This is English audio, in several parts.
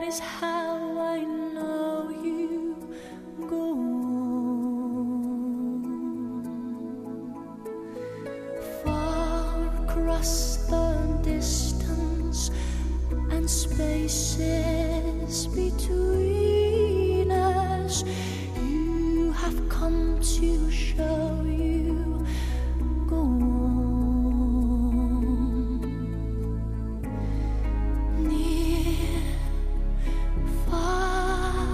is how I know you go on. Far across the distance and spaces between us, you have come to show you go on. Near, far,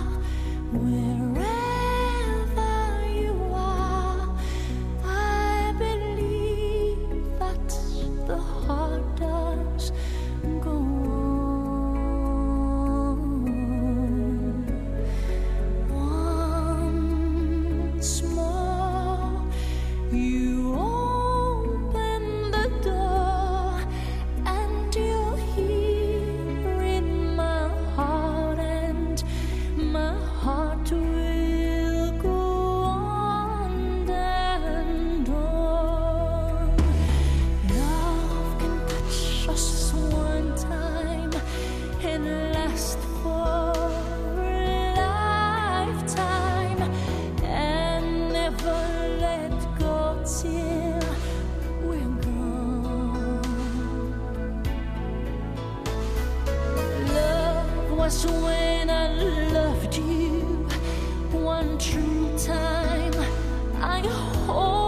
wherever you are, I believe that the heart does go on. Once more, you open the door, and you're here in my heart, and my heart will go on and on. Love can touch us one time and last for a lifetime, and never let go till we're gone. Love was when I loved you one true time. I hope